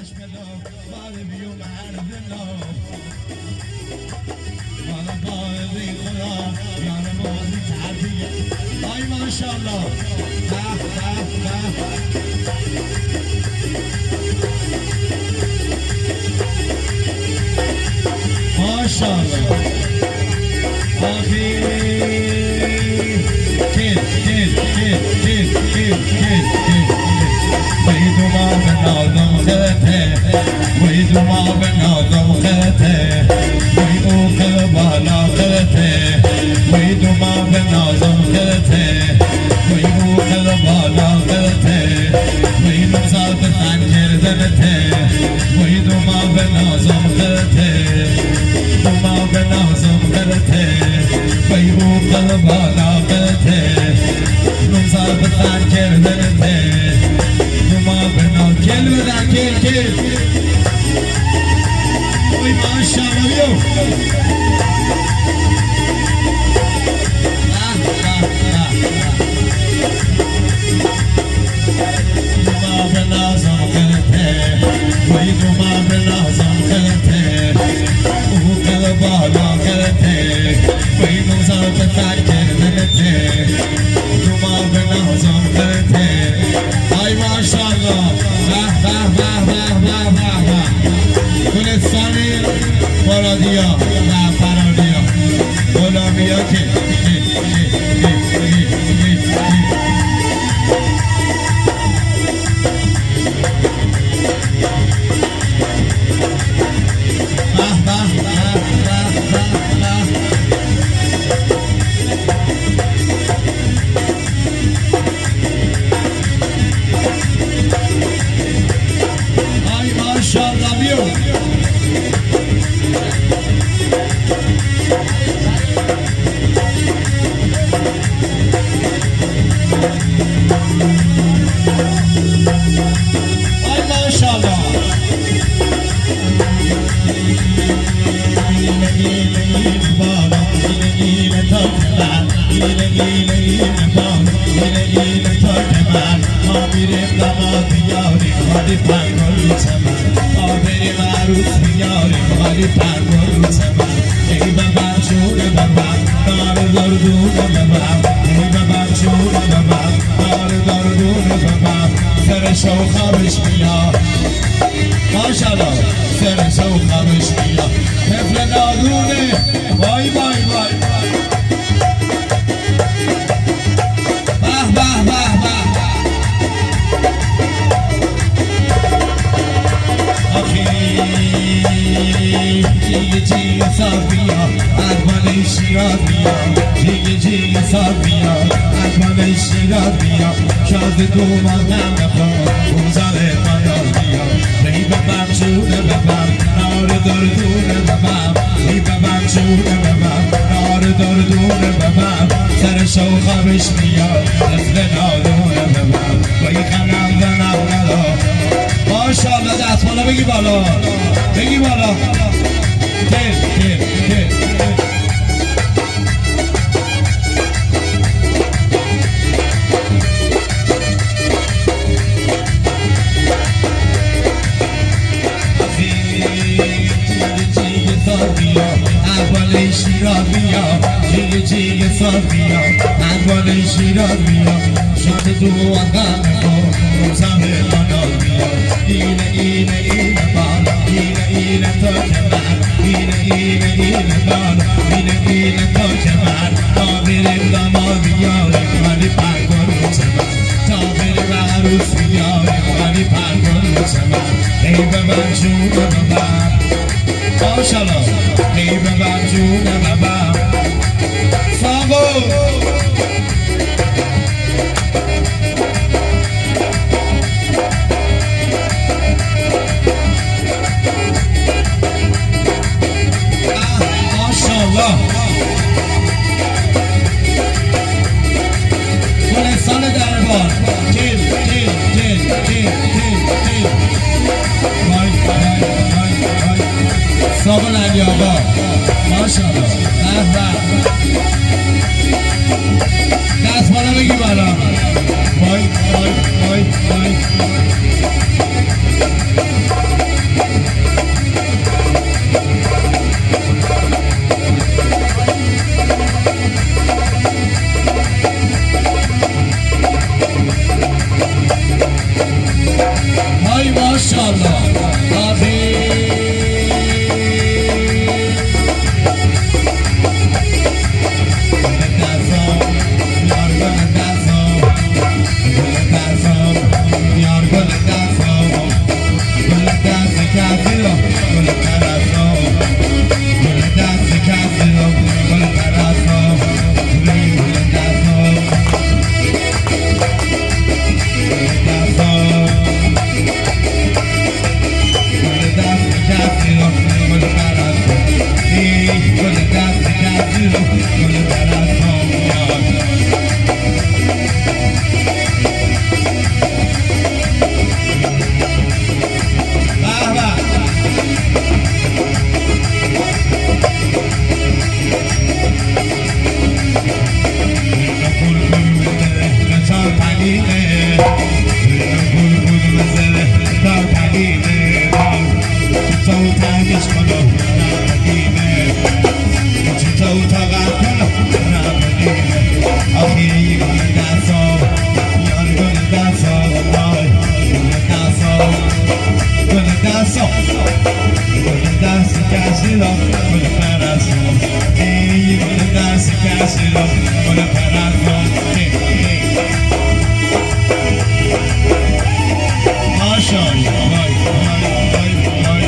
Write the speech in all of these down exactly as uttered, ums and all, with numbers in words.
چشم دار باره بیو مرد نام والا باره خدا یار موزی تردیه آی ماشالله به به به ماشالله آخی کل کل کل کل کل کل ویدو ما به نازم خطه ویدو ما به نازم خطه وی او خل بالا خطه ویدو ما به نازم خطه وی او خل بالا خطه وی نمزاد خنجر زنته ویدو ما به نازم خطه دو ما به نازم خطه وی او خل بالا خطه نمزاد خنجر زنته کل بدن کل کل اوی ماشالله بیو دوما به نازم خلطه وی دوما به نازم خلطه او کل بالا خلطه وی نوزا به ترکر زنته دوما به نازم خلطه آی ماشالله به به به به به به گلستانی مرادیا و فرادیا غلامیا که صابون علی آقا ماشاءالله به به دست بالا بگی بالا وای وای وای وای کسی را گل پرستون ای گل دست کسی را گل پرستون ماشاءالله وای وای وای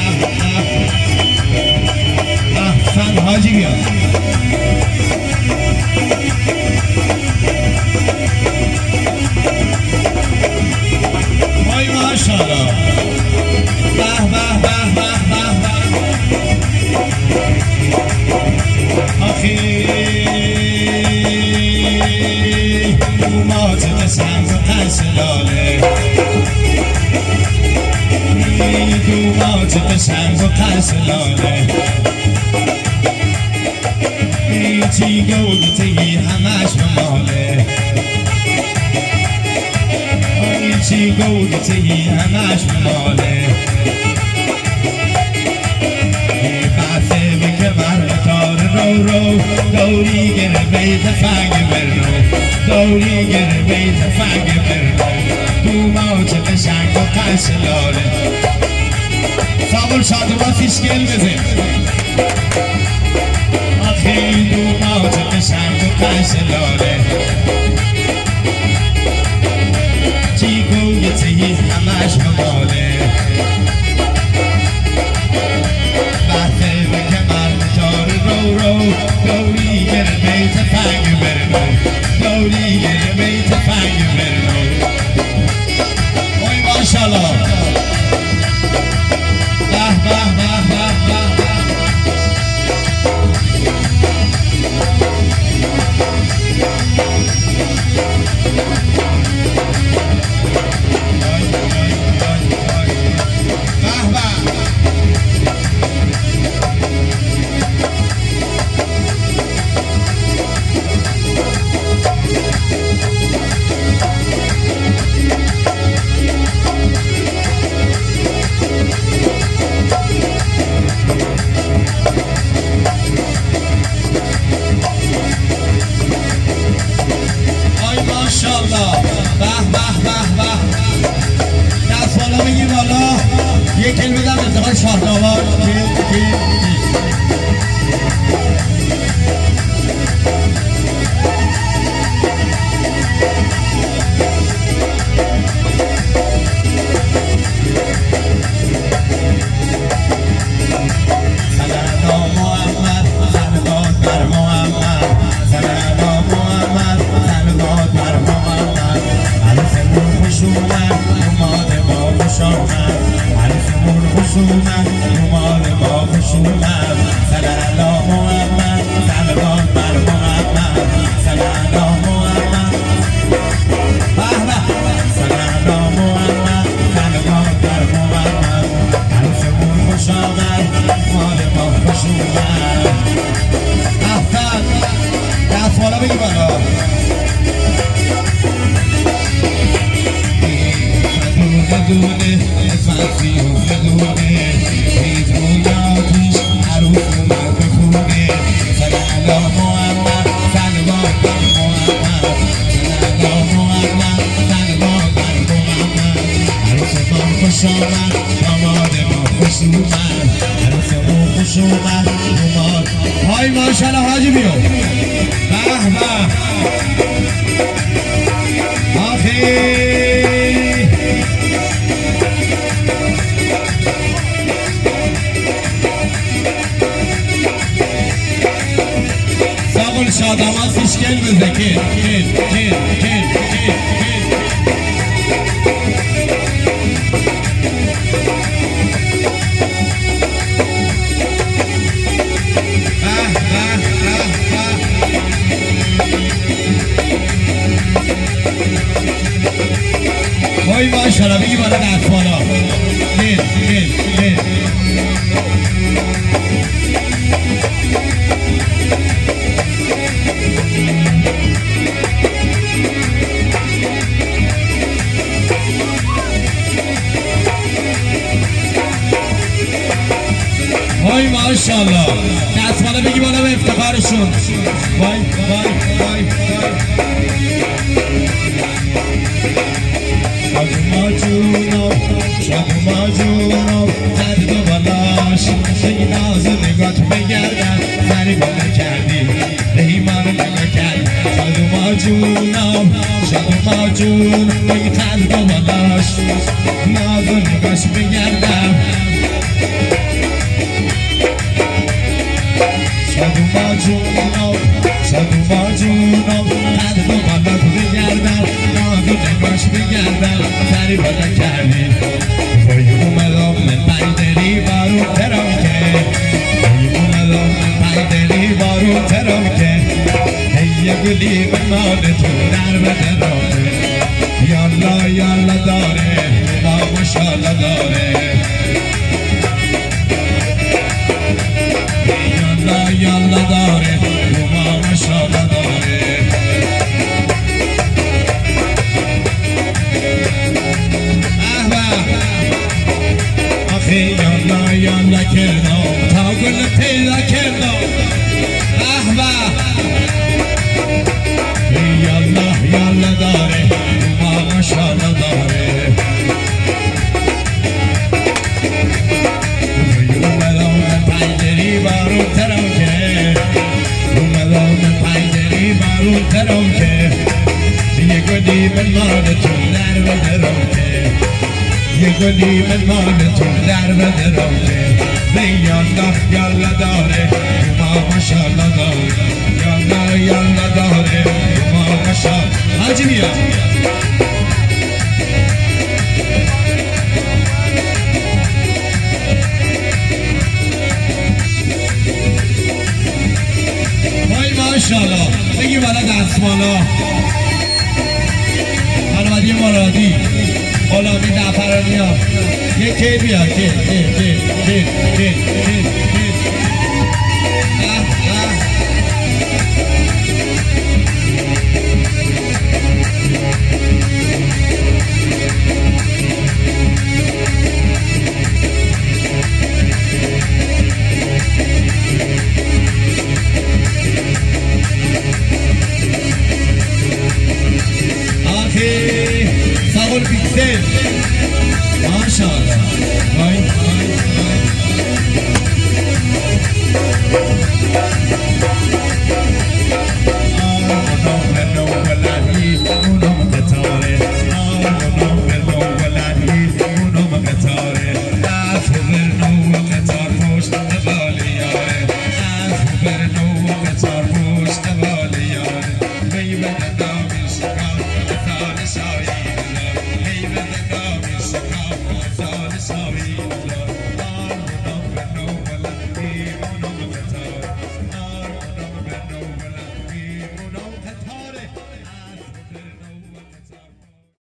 احسن حاجی بیاد وای ماشاءالله به به به به به به آخی دومات سنگ و قسلاله دومات سنگ و قسلاله چی گوگتی همش ماله چی گوگتی همش ماله بحثه بکه برمتار رو رو دوری گره بیت فنگ برنو دوری گره بیت فنگ برنو دومات قشنگ و قسلاله سابل شادوان فیشکل بزن آخی دومات قشنگ و قسلاله چی گوگتی همش ماله بحثه بکه برمتار رو رو دوری گره بیت فنگ برنو دوری گره بیت فنگ برنو وای ماشاءالله به به به به به یک کلمه دم ارتقای شاهنامه های ماشاءالله حاجی بیو به به آخی ساقل شادامات فیشکل بزده کل کل کل کل کل وای ماشاءالله بگی بالا دستمالا گل گل گل وای ماشاءالله دستمالا بگی بالا به افتخارشون وای وای وای وای شادو ما جونو شادو ما جونو درد و بلا باش ای ناز نگات بگردم سری با نکردی ای من نگاه کرد شادوما جونم شادوما جون ای قلب و بالاش ناز نگاش بگردم شادوما جونم شادوما جونم قلب و بالاش بگردم ناز نگاش بگردم سری با نکردی وای اومدم من پایدری بارو ترام که وای اومدم من پایدری بارو ترام که هی گلی به مال تو در بدرامه یالا یالا داره ما ماشاءالله داره یالا یالا داره ما ماشاءالله داره یالا یالا کردم تا گل پیدا کردم احبا یالا یالا داره ما ماشاءالله داره اومدم من پایدری بارو ترم که اومدم من پایدری بارو ترم که یه گلی من مالتون در بدرم که یه گلی من مالتون در بدرم که یالا یالا داره ما ماشاءالله داره یالا یالا داره ما ماشاءالله حاجی بیا وای ماشاءالله بگی بالا دستمالا خانواده مرادی غلامی دفرانی ها یه که بیا که که که که که که آخی ساغل پیکسل ماشاءالله وای وای Sorry.